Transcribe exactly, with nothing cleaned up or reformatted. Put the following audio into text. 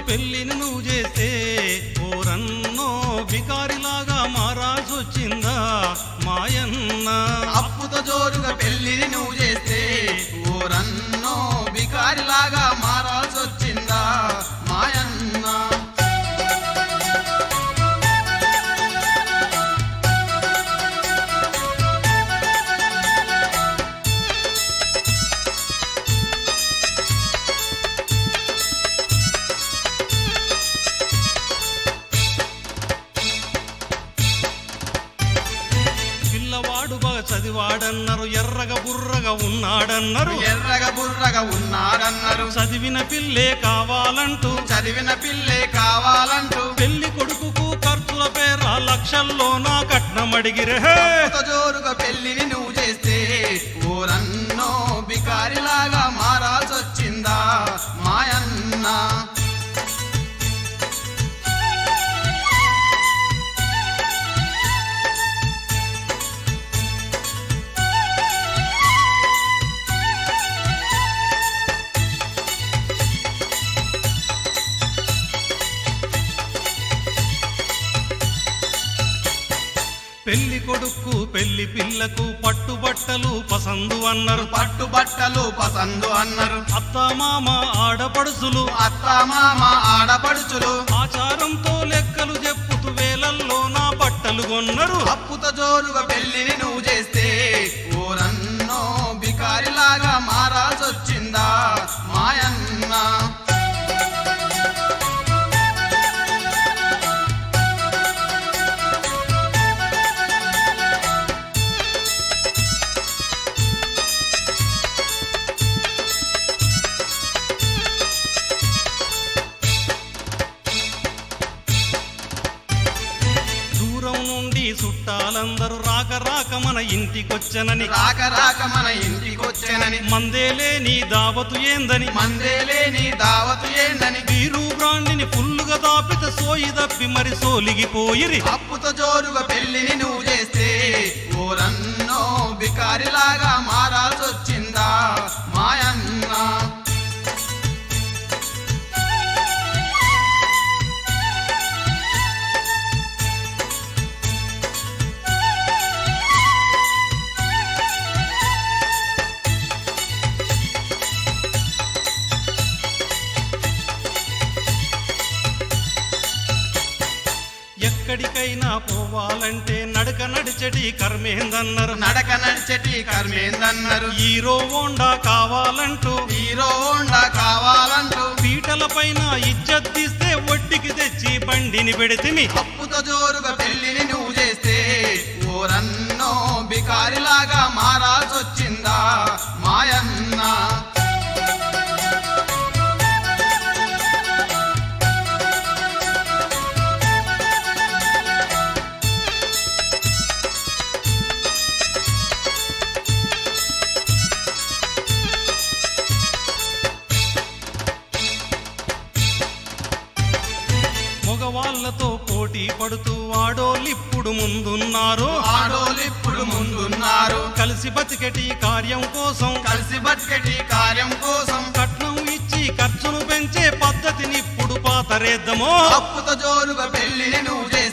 పెళ్లిని నువ్వు చేస్తే ఓరన్నో బికారిలాగా మారాల్సొచ్చిందా మాయన్న అప్పుతో జోరుగా పెళ్లిని నువ్వు చేస్తే ఓరన్నో బికారిలాగా మారాల్సొచ్చిందా మాయన్న పిల్లవాడు బాగా చదివాడన్నారు ఎర్రగా బుర్రగా ఉన్నాడన్నారు ఎర్రగా బుర్రగా ఉన్నాడన్నారు చదివిన పిల్లే కావాలంటూ చదివిన పిల్లే కావాలంటూ పెళ్లి కొడుకుకు ఖర్చుల పేర లక్షల్లో నా కట్నం అడిగిరే అప్పుతో జోరుగా పెళ్లిని నువ్వు చేస్తే ఓరన్నో బికారిలాగా మారాల్సొచ్చిందా మాయన్న పెళ్లి కొడుకు పెళ్లి పిల్లకు పట్టుబట్టలు పసందు అన్నారు పట్టుబట్టలు పసందు అన్నారు అత్త మామ ఆడపడుసులు అత్త మామ ఆడపడుచులు ఆచారంతో లెక్కలు చెప్పుతూ వేలల్లో నా బట్టలు కొన్నారు అప్పుతో జోరుగా పెళ్లిని నువ్వు చేస్తే ఓరన్నో బికారిలాగా మారాల్సొచ్చిందా మాయన్న దూరం నుండి చుట్టాలందరూ రాక రాక మన ఇంటికొచ్చనని రాక రాక మన ఇంటికొచ్చేనని మందేలే నీ దావతు ఏందని మందేలే నీ దావతు ఏందని వీరు బ్రాండిని ఫుల్లుగా దాపిత సోయి దప్పి మరి సోలిగిపోయిరి అప్పుతో జోరుగా పెళ్లిని నువ్వు చేస్తే ఓరన్నో బికారిలాగా మారాల్సొచ్చిందా మాయన్న ఎక్కడికైనా పోవాలంటే నడక నడిచటి కర్మేందన్నారు నడక నడిచెటి కర్మేందన్నారు హీరో హోండా కావాలంటూ హీరో హోండా కావాలంటూ పీటల పైన ఇజ్జత్ తీస్తే ఒడ్డికి తెచ్చి బండిని పెడితిమి అప్పుతో జోరుగా పెళ్లిని నువ్వు చేస్తే ఓరన్నో బికారిలాగా మారాల్సొచ్చిందా మాయన్న మగవాళ్లతో పోటీ పడుతూ ఆడోళ్ళిప్పుడు ముందున్నారు ఆడోలిప్పుడు ముందున్నారు కలిసి బతికెటి కార్యం కోసం కలిసి బతికెటి కార్యం కోసం కట్నం ఇచ్చి ఖర్చును పెంచే పద్ధతిని ఇప్పుడు పాతరేద్దామో అప్పుతో జోరుగా పెళ్లిని నువ్వు